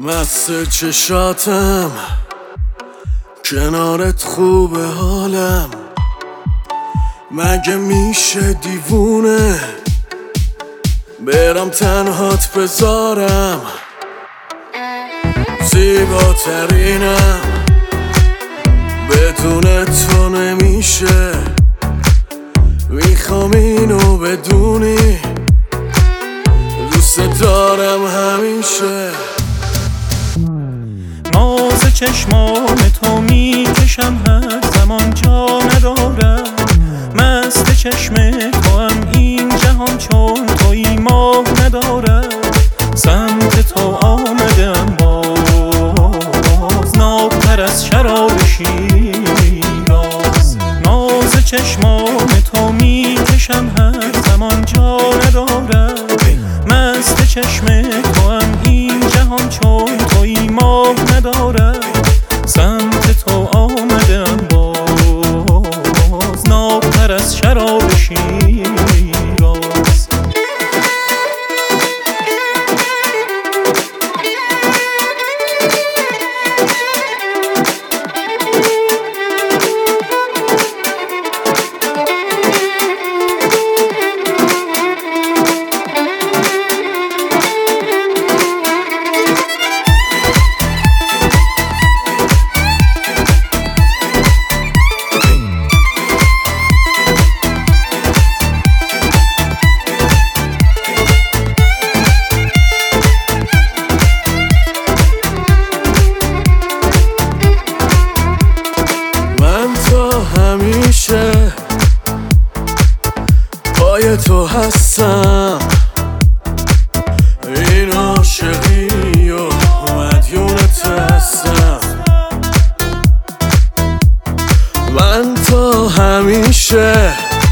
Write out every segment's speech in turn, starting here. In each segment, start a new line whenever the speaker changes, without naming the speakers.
مست چشاتم کنارت خوبه حالم، مگه میشه دیوونه برم تنهات بذارم؟ زیباترینم بدون تو نمیشه، میخوام اینو بدونی دوست دارم همیشه.
ناز چشمان تو میکشم هر زمان جا ندارم، مست چشم تو هم این جهان چون تویی ماه ندارم. سمت تو آمدم باز نابتر از شراب شیراز. ناز چشمان تو میکشم هر زمان جا ندارم، مست چشم تو هم این جهان چون تویی ماه ندارم. سمت تو آمدم باز نابتر از شراب شیراز.
همیشه پای تو هستم، این عاشقی و مدیونت هستم. من تا همیشه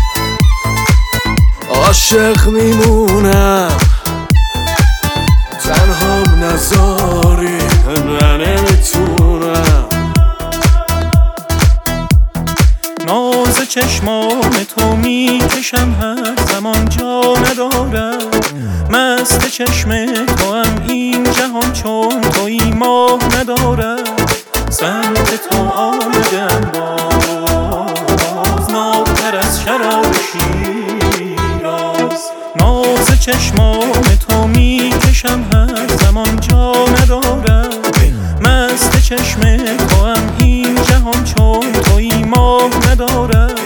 عاشق میمونم، تنهام نذاری من نمیتونم.
ناز چشمان تو میکشم هر زمان جا ندارم، مست چشم تو هم این جهان چون تویی ماه ندارم. سمت تو آمدم باز نابتر از شراب شیراز. ناز چشمان تو میکشم هر زمان جا ندارم، مست چشم تو هم این جهان چون تویی ماه ندارم.